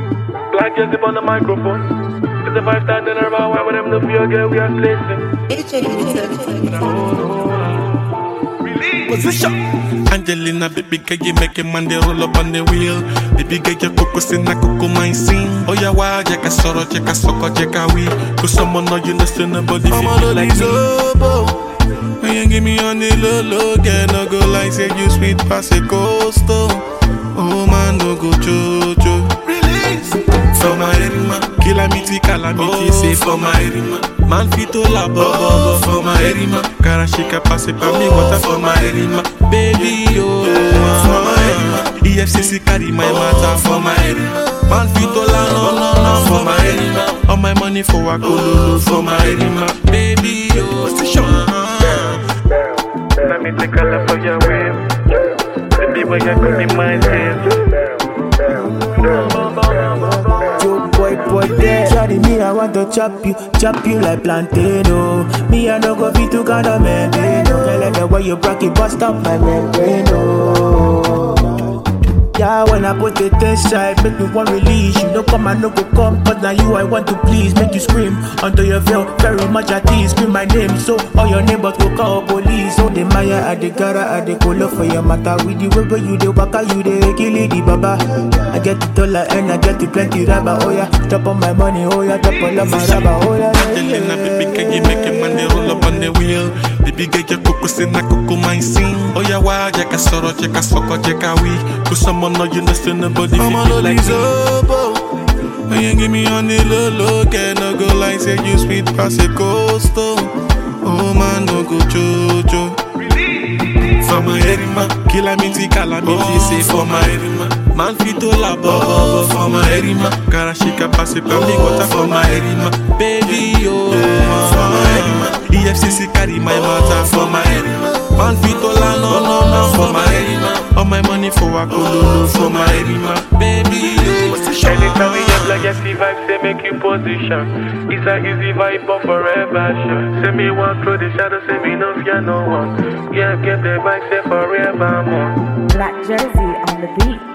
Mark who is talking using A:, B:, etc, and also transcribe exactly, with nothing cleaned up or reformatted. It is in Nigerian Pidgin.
A: Black Jesse on the microphone. It's a five star dinner, but why would them no fear girl we are placing?
B: Position. Angelina, baby girl, you make a man they roll up on the wheel. Baby girl, you coco sin a coco mine sing. Oh yeah, why check a sorrow, check a soko, check a we. Cause someone know you know still nobody feel like me. When you give me on the low low, girl, no go like say you sweet pass a coastal. Oh man, no go jojo. Release for my erima, calamity, calamity, say for my erima. Man fito la bobo for my erima. Karashika passe pa me water for my erima. Baby oh, for my erima. E F C C carry my matter for my erima. Man fito la no no no for my erima. All my money for a cololo for my erima. Baby oh, station.
A: Let me take a look for your wave. Baby, when you come in my tail.
C: Yo, boy, boy, there. Shawty, me, I want to chop you, chop you like plantain, oh. Me, I don't go fit to kind of maintain, oh. Tell the way you rock it, bust up my membrane, oh. Yeah, when I put it inside, make me one release. You know come and no go come, but now you I want to please. Make you scream under your veil, very much at ease. Scream my name, so all your neighbors go call police. So the Maya, I the Gara, I the Kolo for your matter. With the way you the waka, you the kill it, the baba. I get the dollar and I get the plenty rubber. Oh yeah, drop on my money, oh yeah, drop all of my rubber. Oh yeah, yeah, yeah.
B: Angelina, baby, can you make a man they roll up on the wheel? Baby, get your coco sin a coco mine sing. Oh yeah, why check a sorrow, check a soko, check a we. Cause someone know you know still nobody feel like me. When you give me on the low low, girl, no go like say you sweet pass a coastal. Oh man, no go jojo. For my erima, calamity, calamity, say for my erima. Man fito la bobo for my erima. Karashika passe pa me water for my erima. Baby oh, for my erima. E F C C carry my matter for my erima. Man fito la no no no for my erima. All my money for a cololo for my erima. Baby oh,
A: Anytime we have like Jesse vibes, they make you position. It's a easy vibe, but forever sure. Say me walk through the shadows, say me no fear no one. Yeah, get the vibe, say forever more.
D: Black Jersey on the beat.